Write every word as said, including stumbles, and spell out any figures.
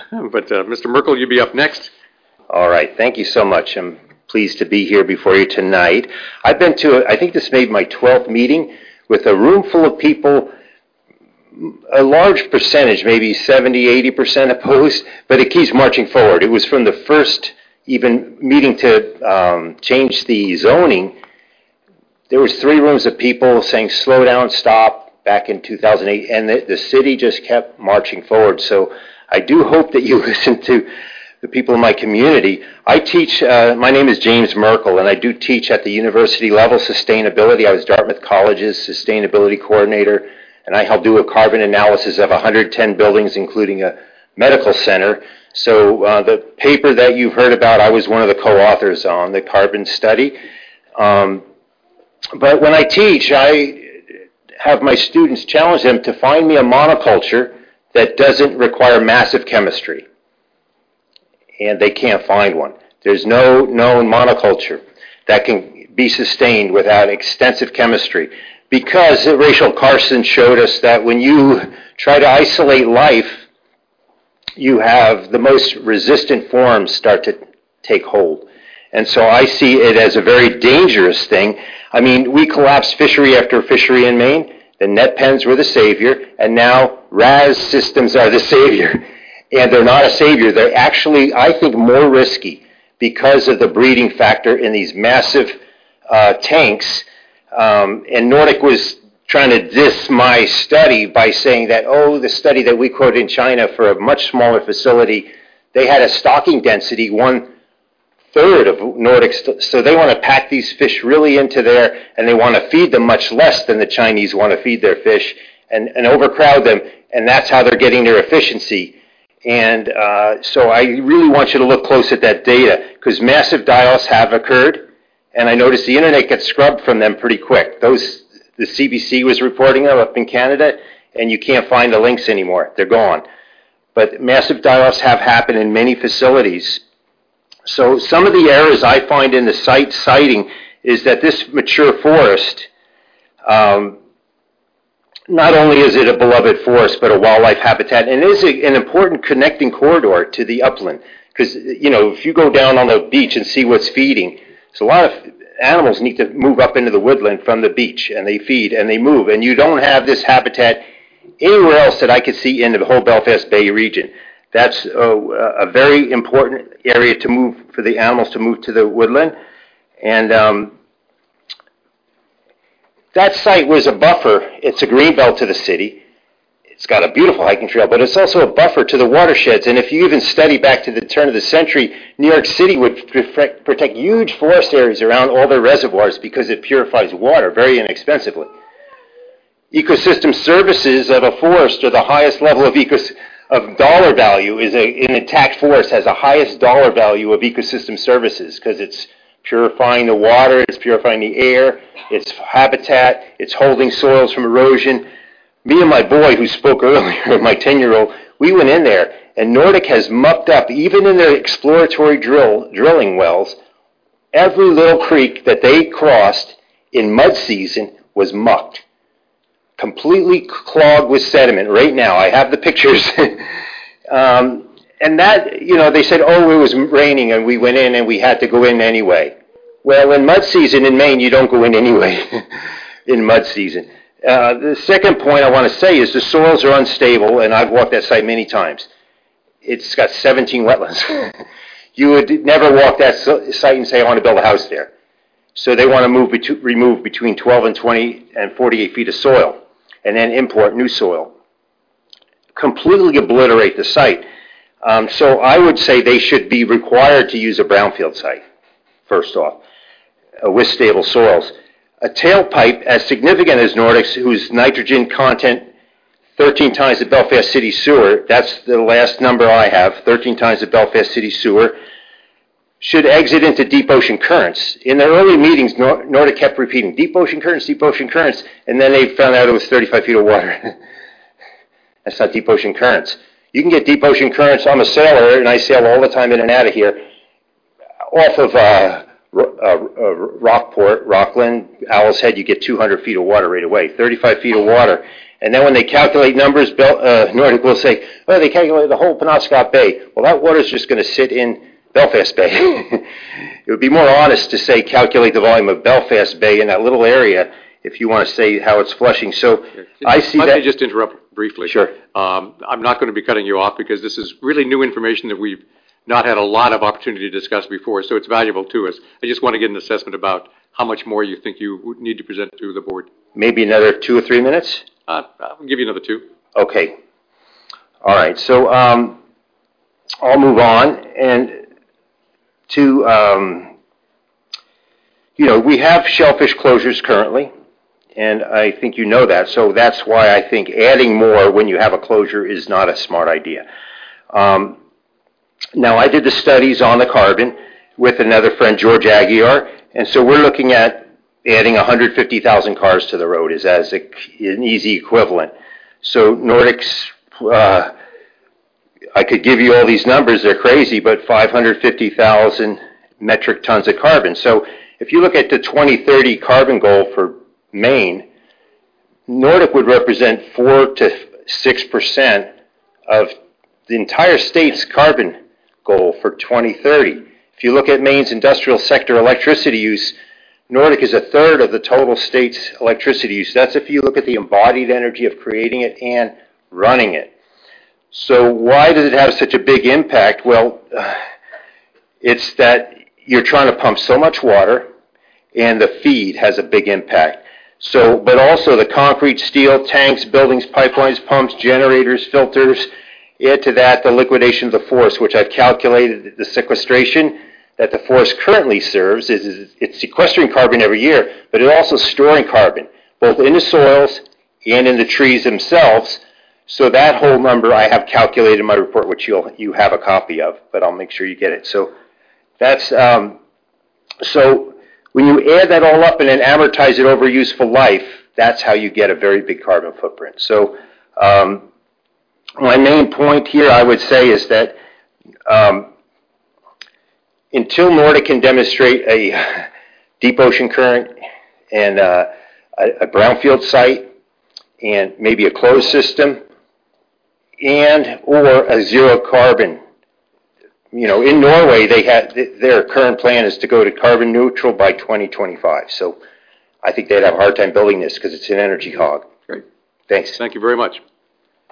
But uh, Mister Merkel, you'll be up next. All right. Thank you so much. I'm pleased to be here before you tonight. I've been to, I think this made my twelfth meeting with a room full of people, a large percentage, maybe seventy, eighty percent opposed, but it keeps marching forward. It was from the first even meeting to um, change the zoning. There was three rooms of people saying, slow down, stop, back in two thousand eight, and the, the city just kept marching forward. So I do hope that you listen to the people in my community. I teach, uh, my name is James Merkel, and I do teach at the university level sustainability. I was Dartmouth College's sustainability coordinator, and I helped do a carbon analysis of one hundred ten buildings, including a medical center. So uh, the paper that you've heard about, I was one of the co-authors on the carbon study. Um, but when I teach, I have my students challenge them to find me a monoculture that doesn't require massive chemistry. And they can't find one. There's no known monoculture that can be sustained without extensive chemistry. Because Rachel Carson showed us that when you try to isolate life, you have the most resistant forms start to take hold. And so I see it as a very dangerous thing. I mean, we collapsed fishery after fishery in Maine. The net pens were the savior, and now R A S systems are the savior. And they're not a savior. They're actually, I think, more risky because of the breeding factor in these massive uh, tanks. Um, and Nordic was trying to diss my study by saying that, oh, the study that we quoted in China for a much smaller facility, they had a stocking density one third of Nordic, st- so they want to pack these fish really into there, and they want to feed them much less than the Chinese want to feed their fish, and, and overcrowd them, and that's how they're getting their efficiency. And uh, so I really want you to look close at that data, because massive die-offs have occurred, and I noticed the internet gets scrubbed from them pretty quick. Those, the C B C was reporting them up in Canada, and you can't find the links anymore. They're gone. But massive die-offs have happened in many facilities. So some of the errors I find in the site citing is that this mature forest, um, not only is it a beloved forest, but a wildlife habitat, and it is a, an important connecting corridor to the upland. Because, you know, if you go down on the beach and see what's feeding, so a lot of animals need to move up into the woodland from the beach, and they feed and they move, and you don't have this habitat anywhere else that I could see in the whole Belfast Bay region. That's a, a very important area to move, for the animals to move to the woodland. And um, that site was a buffer. It's a green belt to the city. It's got a beautiful hiking trail, but it's also a buffer to the watersheds. And if you even study back to the turn of the century, New York City would protect huge forest areas around all their reservoirs because it purifies water very inexpensively. Ecosystem services of a forest are the highest level of ecosystem. Of dollar value is a, an intact forest has the highest dollar value of ecosystem services because it's purifying the water, it's purifying the air, it's habitat, it's holding soils from erosion. Me and my boy who spoke earlier, my ten-year-old, we went in there, and Nordic has mucked up, even in their exploratory drill drilling wells, every little creek that they crossed in mud season was mucked. Completely clogged with sediment right now. I have the pictures. um, and that, you know, they said, oh, it was raining and we went in and we had to go in anyway. Well, in mud season in Maine, you don't go in anyway in mud season. Uh, the second point I want to say is the soils are unstable, and I've walked that site many times. It's got seventeen wetlands. You would never walk that site and say, I want to build a house there. So they want to move bet- remove between twelve and twenty and forty-eight feet of soil, and then import new soil. Completely obliterate the site. Um, so I would say they should be required to use a brownfield site, first off, uh, with stable soils. A tailpipe as significant as Nordic's, whose nitrogen content thirteen times the Belfast City sewer, that's the last number I have, thirteen times the Belfast City sewer, should exit into deep ocean currents. In their early meetings, Nor- Nordic kept repeating, deep ocean currents, deep ocean currents, and then they found out it was thirty-five feet of water. That's not deep ocean currents. You can get deep ocean currents. I'm a sailor, and I sail all the time in and out of here, off of uh, Ro- uh, uh, Rockport, Rockland, Owl's Head, you get two hundred feet of water right away, thirty-five feet of water. And then when they calculate numbers, Bel- uh, Nordic will say, oh, they calculate the whole Penobscot Bay. Well, that water's just going to sit in Belfast Bay. It would be more honest to say calculate the volume of Belfast Bay in that little area if you want to say how it's flushing. So I see Let that. me just interrupt briefly. Sure. Um, I'm not going to be cutting you off because this is really new information that we've not had a lot of opportunity to discuss before, so it's valuable to us. I just want to get an assessment about how much more you think you would need to present to the board. Maybe another two or three minutes? Uh, I'll give you another two. Okay. All right. So um, I'll move on. And to, um, you know, we have shellfish closures currently, and I think you know that. So that's why I think adding more when you have a closure is not a smart idea. Um, now, I did the studies on the carbon with another friend, George Aguiar, and so we're looking at adding one hundred fifty thousand cars to the road is as a, an easy equivalent. So Nordic's, uh, I could give you all these numbers, they're crazy, but five hundred fifty thousand metric tons of carbon. So if you look at the twenty thirty carbon goal for Maine, Nordic would represent four to six percent of the entire state's carbon goal for twenty thirty. If you look at Maine's industrial sector electricity use, Nordic is a third of the total state's electricity use. That's if you look at the embodied energy of creating it and running it. So why does it have such a big impact? Well, uh, it's that you're trying to pump so much water, and the feed has a big impact. So, but also the concrete, steel, tanks, buildings, pipelines, pumps, generators, filters. Add to that the liquidation of the forest, which I've calculated the sequestration that the forest currently serves is, is it's sequestering carbon every year, but it's also storing carbon, both in the soils and in the trees themselves. So that whole number I have calculated in my report, which you'll you have a copy of, but I'll make sure you get it. So that's um, so when you add that all up and then amortize it over useful life, that's how you get a very big carbon footprint. So um, my main point here, I would say, is that um, until Nordic can demonstrate a deep ocean current and uh, a, a brownfield site and maybe a closed system and or a zero carbon, you know, in Norway, they had their current plan is to go to carbon neutral by twenty twenty-five. So I think they'd have a hard time building this because it's an energy hog. Great. Thanks. Thank you very much.